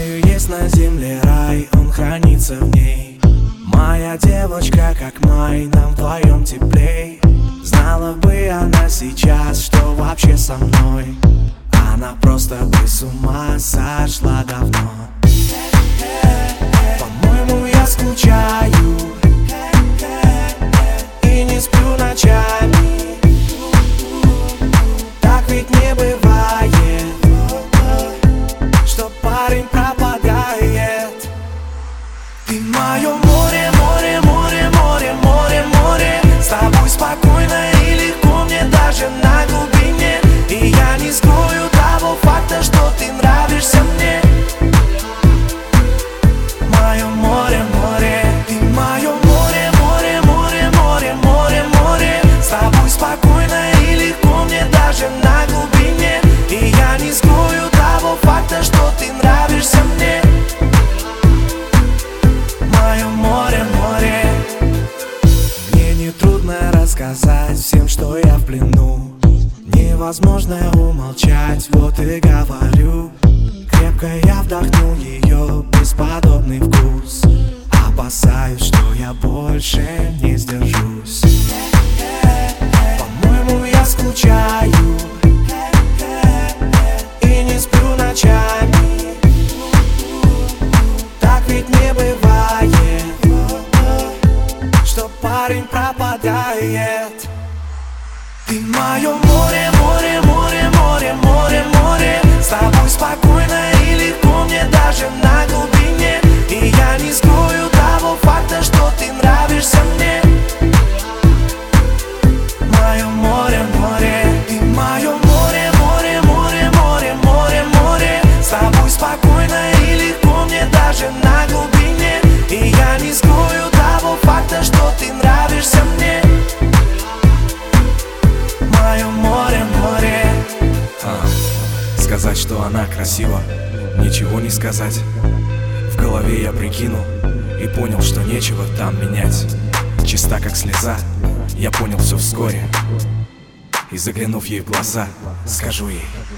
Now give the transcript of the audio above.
Знаю, есть на земле рай, он хранится в ней. Моя девочка, как май, нам вдвоем теплей. Знала бы она сейчас, что вообще со мной. Она просто бы с ума сошла давно. По-моему, я скучаю и не сплю ночами. Так ведь не бывает, что парень пропадает. Ты мое море, море, море, море, море, море. С тобой спокойно и легко мне даже на глубине. И я не скрою того факта, что ты нравишься мне. Мое море, море. Ты мое море, море, море, море, море, море. С тобой спокойно и легко мне даже на глубине. И я не скрою того факта, что ты нравишься мне. Мое море, море. Мне не трудно рассказать всем, что я в плену. Невозможно умолчать, вот и говорю. Крепко я вдохнул ее бесподобный вкус. Опасаюсь, что я больше не сдержусь. По-моему, я скучаю и не сплю ночами. Так ведь не бывает, что парень пропадает. Ты мое море, море, море, море, море, море. С тобой спокойно и легко мне даже на глубине. И я не скрою того факта, что ты нравишься мне. Мое море, море. Ты мое море, море, море, море, море, море. С тобой спокойно и легко мне даже на глубине. И я не скрою того факта, что ты нравишься мне. Мое море, море. Сказать, что она красива, ничего не сказать. В голове я прикинул и понял, что нечего там менять. Чиста как слеза, я понял все вскоре. И заглянув ей в глаза, скажу ей: